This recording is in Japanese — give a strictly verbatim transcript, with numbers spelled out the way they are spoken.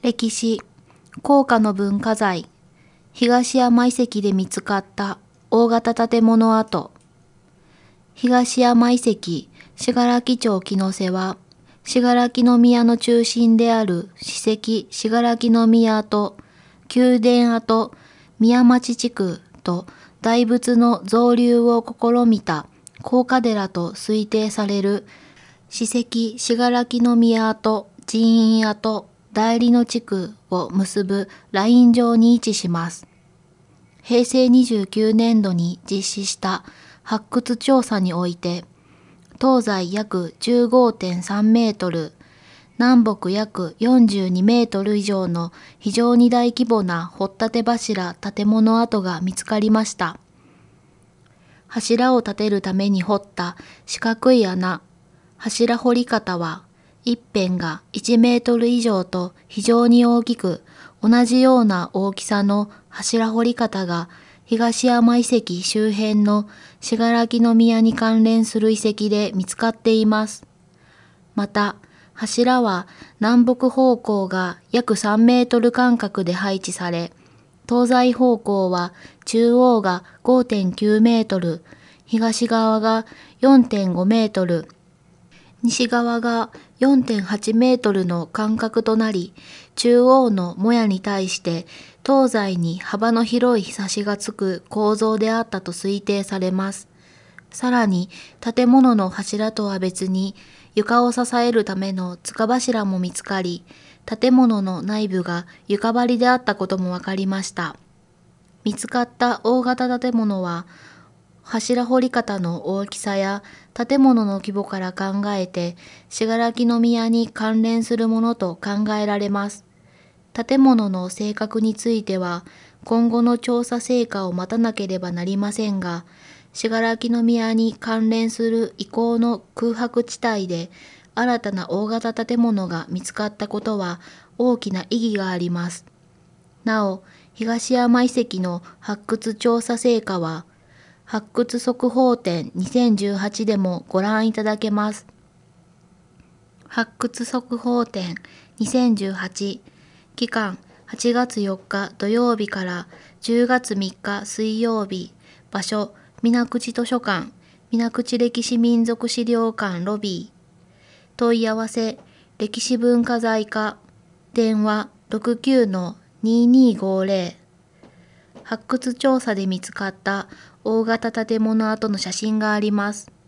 歴史、高価の文化財、東山遺跡で見つかった大型建物跡。東山遺跡、信楽町木の瀬は、信楽宮の中心である史跡信楽宮跡、宮殿跡、宮町地区と大仏の造立を試みた高価寺と推定される史跡信楽宮跡、寺院跡、代理の地区を結ぶライン上に位置します。へいせいにじゅうきゅうねんどに実施した発掘調査において、東西約 じゅうごてんさんメートル、南北約よんじゅうにメートル以上の非常に大規模な掘立柱建物跡が見つかりました。柱を立てるために掘った四角い穴、柱掘り方は一辺がいちメートル以上と非常に大きく、同じような大きさの柱掘り方が東山遺跡周辺の信楽宮に関連する遺跡で見つかっています。また、柱は南北方向が約さんメートル間隔で配置され、東西方向は中央が ごてんきゅうメートル、東側が よんてんごメートル、西側が よんてんはちメートルの間隔となり、中央のもやに対して東西に幅の広いひさしがつく構造であったと推定されます。さらに建物の柱とは別に床を支えるための塚柱も見つかり、建物の内部が床張りであったことも分かりました。見つかった大型建物は、柱掘り方の大きさや建物の規模から考えて、信楽宮に関連するものと考えられます。建物の性格については、今後の調査成果を待たなければなりませんが、信楽宮に関連する遺構の空白地帯で、新たな大型建物が見つかったことは大きな意義があります。なお、東山遺跡の発掘調査成果は、発掘速報展にせんじゅうはちでもご覧いただけます。発掘速報展にせんじゅうはち、期間はちがつよっか土曜日からじゅうがつみっか水曜日、場所水口図書館、水口歴史民俗資料館ロビー、問い合わせ歴史文化財課、電話 ろくきゅうのにーにーごーぜろ、発掘調査で見つかった大型建物跡の写真があります。